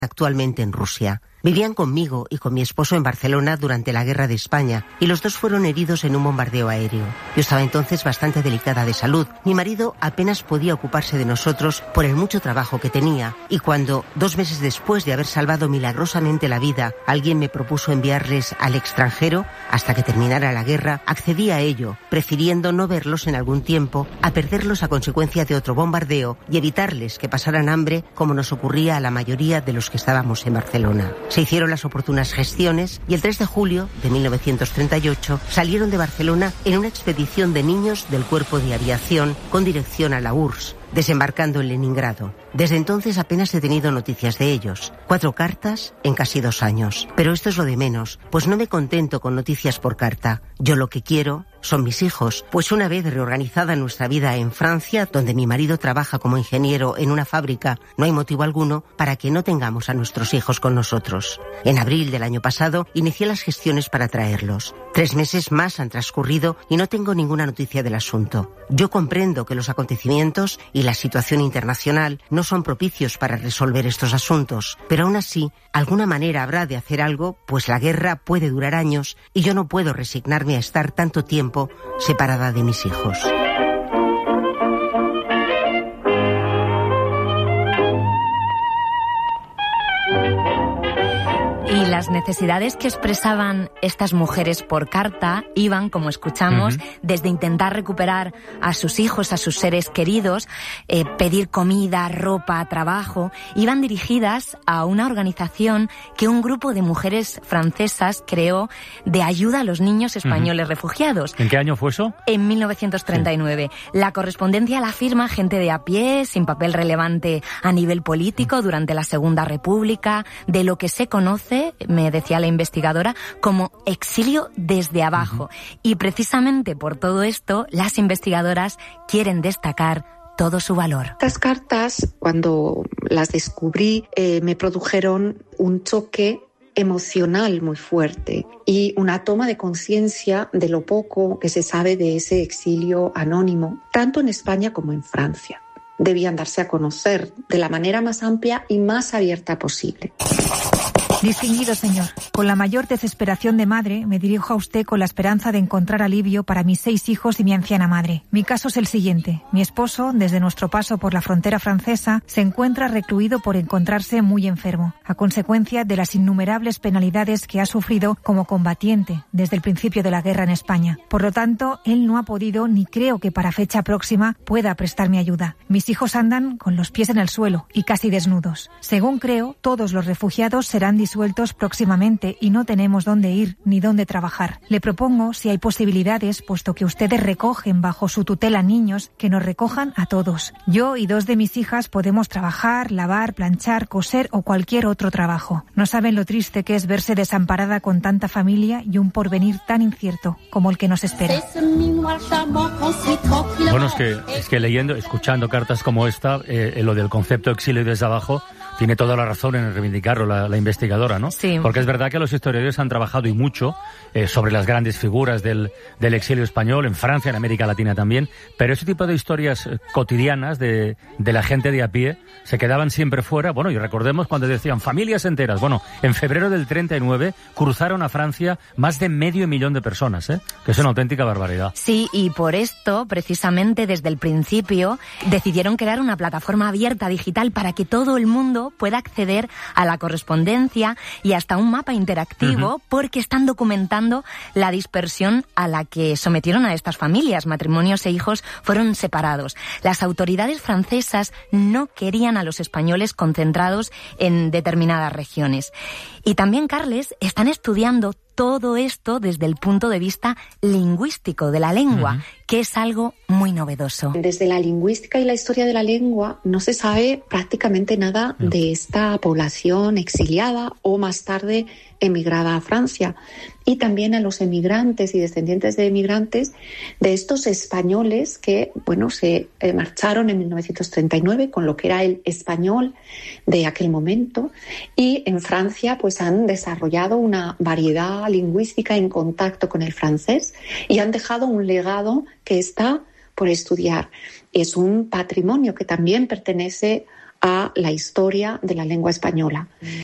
actualmente en Rusia. Vivían conmigo y con mi esposo en Barcelona durante la Guerra de España y los dos fueron heridos en un bombardeo aéreo. Yo estaba entonces bastante delicada de salud. Mi marido apenas podía ocuparse de nosotros por el mucho trabajo que tenía y cuando, 2 meses después de haber salvado milagrosamente la vida, alguien me propuso enviarles al extranjero hasta que terminara la guerra, accedí a ello, prefiriendo no verlos en algún tiempo a perderlos a consecuencia de otro bombardeo y evitarles que pasaran hambre como nos ocurría a la mayoría de los que estábamos en Barcelona. Se hicieron las oportunas gestiones y el 3 de julio de 1938 salieron de Barcelona en una expedición de niños del Cuerpo de Aviación con dirección a la URSS, desembarcando en Leningrado. Desde entonces apenas he tenido noticias de ellos. 4 cartas en casi 2 años. Pero esto es lo de menos, pues no me contento con noticias por carta. Yo lo que quiero son mis hijos, pues una vez reorganizada nuestra vida en Francia, donde mi marido trabaja como ingeniero en una fábrica, no hay motivo alguno para que no tengamos a nuestros hijos con nosotros. En abril del año pasado inicié las gestiones para traerlos. 3 meses más han transcurrido y no tengo ninguna noticia del asunto. Yo comprendo que los acontecimientos y la situación internacional no son propicios para resolver estos asuntos, pero aún así, alguna manera habrá de hacer algo, pues la guerra puede durar años y yo no puedo resignarme a estar tanto tiempo separada de mis hijos. Y las necesidades que expresaban estas mujeres por carta iban, como escuchamos, desde intentar recuperar a sus hijos, a sus seres queridos, pedir comida, ropa, trabajo, iban dirigidas a una organización que un grupo de mujeres francesas creó de ayuda a los niños españoles refugiados. ¿En qué año fue eso? En 1939. Sí. La correspondencia la firma gente de a pie, sin papel relevante a nivel político durante la Segunda República, de lo que se conoce, me decía la investigadora, como exilio desde abajo. Y precisamente por todo esto, las investigadoras quieren destacar todo su valor. Estas cartas, cuando las descubrí, me produjeron un choque emocional muy fuerte y una toma de conciencia de lo poco que se sabe de ese exilio anónimo, tanto en España como en Francia. Debían darse a conocer de la manera más amplia y más abierta posible. Distinguido señor, con la mayor desesperación de madre me dirijo a usted con la esperanza de encontrar alivio para mis 6 hijos y mi anciana madre. Mi caso es el siguiente. Mi esposo, desde nuestro paso por la frontera francesa, se encuentra recluido por encontrarse muy enfermo, a consecuencia de las innumerables penalidades que ha sufrido como combatiente desde el principio de la guerra en España. Por lo tanto, él no ha podido ni creo que para fecha próxima pueda prestarme ayuda. Mis hijos andan con los pies en el suelo y casi desnudos. Según creo, todos los refugiados serán disueltos próximamente y no tenemos dónde ir ni dónde trabajar. Le propongo, si hay posibilidades, puesto que ustedes recogen bajo su tutela niños, que nos recojan a todos. Yo y 2 de mis hijas podemos trabajar, lavar, planchar, coser o cualquier otro trabajo. No saben lo triste que es verse desamparada con tanta familia y un porvenir tan incierto como el que nos espera. Bueno, es que leyendo, escuchando cartas como esta, lo del concepto exilio desde abajo, tiene toda la razón en reivindicarlo la investigadora, ¿no? Sí. Porque es verdad que los historiadores han trabajado y mucho sobre las grandes figuras del exilio español, en Francia, en América Latina también, pero ese tipo de historias cotidianas de la gente de a pie se quedaban siempre fuera. Bueno, y recordemos cuando decían familias enteras. Bueno, en febrero del 39 cruzaron a Francia más de 500.000 de personas, que es una auténtica barbaridad. Sí, y por esto, precisamente desde el principio, decidieron crear una plataforma abierta digital para que todo el mundo pueda acceder a la correspondencia y hasta un mapa interactivo, porque están documentando la dispersión a la que sometieron a estas familias. Matrimonios e hijos fueron separados. Las autoridades francesas no querían a los españoles concentrados en determinadas regiones. Y también, Carles, están estudiando todo esto desde el punto de vista lingüístico de la lengua, que es algo muy novedoso. Desde la lingüística y la historia de la lengua no se sabe prácticamente nada de esta población exiliada o más tarde emigrada a Francia. Y también a los emigrantes y descendientes de emigrantes, de estos españoles que, se marcharon en 1939 con lo que era el español de aquel momento, y en Francia han desarrollado una variedad lingüística en contacto con el francés y han dejado un legado que está por estudiar. Es un patrimonio que también pertenece a la historia de la lengua española.